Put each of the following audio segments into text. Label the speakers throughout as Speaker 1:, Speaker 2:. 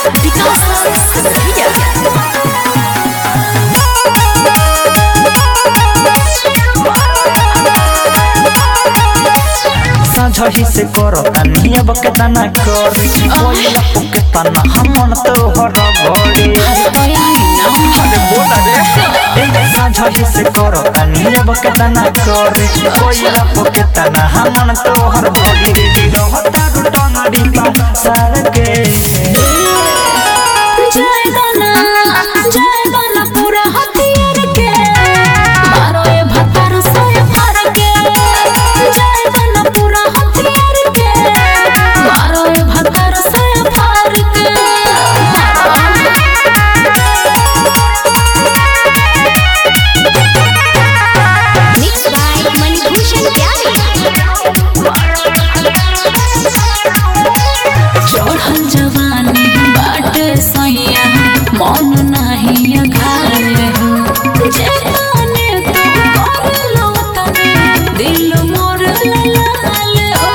Speaker 1: विकास खजरिया।
Speaker 2: साझही से करो तानिया बकेता ना करी कोइला पकेता ना हमन तो हर घड़ी अरे बोला रे साझही से करो तानिया बकेता ना करी कोइला पकेता ना हमन तो हर घड़ी रे रहता टंगड़ी पा सार के
Speaker 1: जय गाना पूरा हथियार के मारो ए भतर से फार के जय गाना पूरा हथियार के मारो ए भतर से फार के मिक्स बाय मणिभूषण प्यारी। चढ़ल जवानी बाट सैया मन नहीं अघारे हो जेतने तो करलो तने दिल मोर लाल हो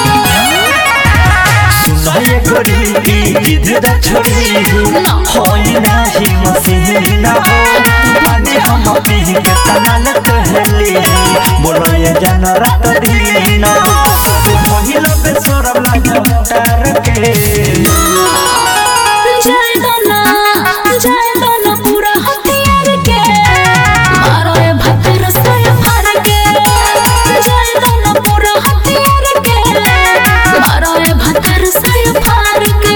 Speaker 2: सुनाए गरी जिद छोड़ी होई नाही मसीना हो आज हम पी के तनाल कहली बोलो ये जन रात दिन महिला पे सोरम लागा तार के
Speaker 1: जय गाना पूरा हथियार के मारो ए भतर से फार के जय गाना पूरा हथियार के मारो ए भतर से फार के।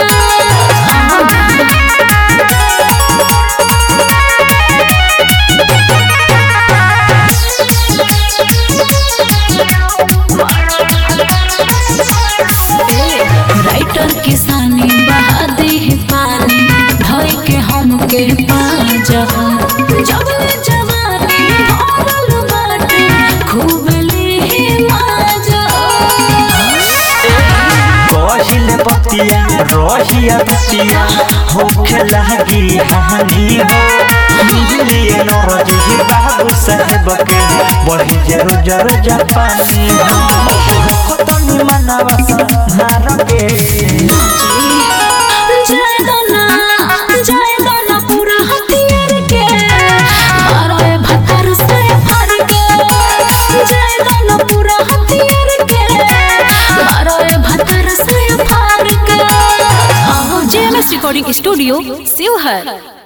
Speaker 1: राइटर किसानी बहा दे पानी धोई के हमके पाजा जब जवानी भरल बाटे खूब ले माजा
Speaker 2: कहिले बतिया रहिया बतिया होखे लागी हानि हो लिए नरजी बाबू साहेब के बढ़ी जरो जरो जापानी हो खतनी मानवा संहार के
Speaker 1: जय गाना पूरा हथियार के मारो ए भतर से फार के जय गाना पूरा हथियार के मारो ए भतर से फार के। JMS recording studio Sheohar.